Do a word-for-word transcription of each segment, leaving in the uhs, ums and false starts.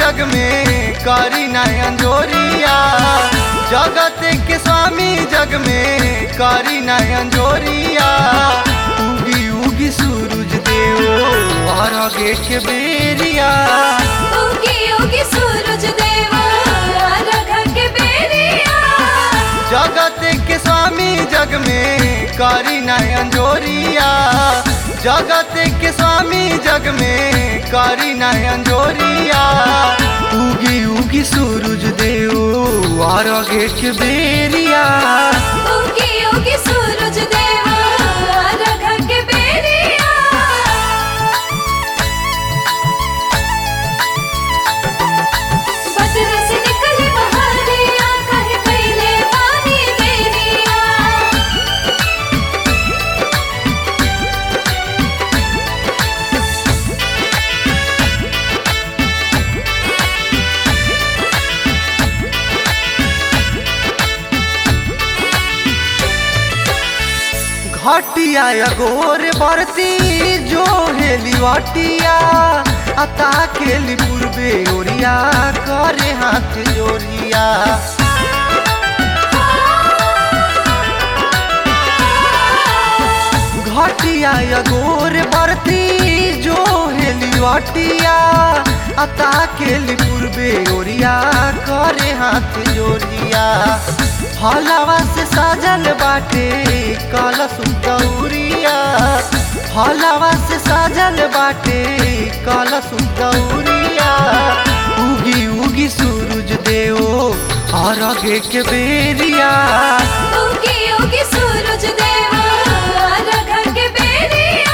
जग में करी नयन जोरिया। जगत के स्वामी जग में करी नयन जोरिया। उगी उगी सूरज देव आरगे के बेरिया। उगी उगी सूरज देव आरग के बेरिया। जगत के स्वामी जग में करी नयन जोरिया। जगत के स्वामी जग में करी नयन जोरिया। उगी उगी सूरज देव आरगे के बेरिया। उगी उगी सूरज देव आरग के बेरिया। बदर से निकली बहरिया कहे कैले पानी बेरिया। घटिया या गोर बरती जो हेली वाटिया। अता खेली पूर्वे ओरिया करे हाथ जोरिया। घटिया या गोर बरती जो हेली वाटिया। अता खेली पूर्वे ओरिया करे हाथ जोरिया। हलावा से साजल बाटे कलश दौरिया। हलावा से साजल बाटे कलश दौरिया। उगी उगी सूरज देव आरगे के बेरिया। उगी उगी सूरज देव आरग के बेरिया।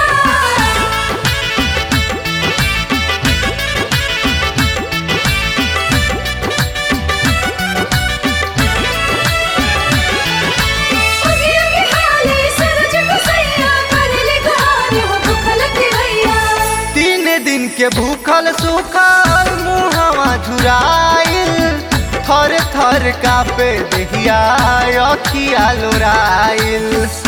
उगी उगी हाली सूरज गोसैया करले गुहार हो भूखल के भैया। तीन दिन के भूखल सुखल मुहवा झुराइल। थर थर कापे देहिया अखिया लोराइल।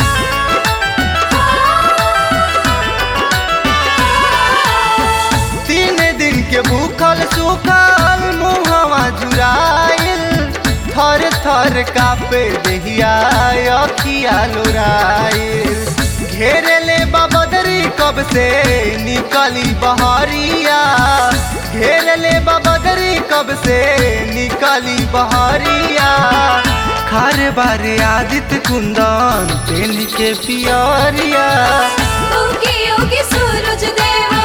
तीन दिन के भूखल सुखल मुहवा झुराइल। थर थर कापे देहिया अखिया लोराइल। घेरे ले बदरी कब से निकली बहरिया। घेरे ले बदरी कब से निकली बहरिया। खार बारे आदित्य कुंदन तेल के पियरिया। उगी उगी सूरज देव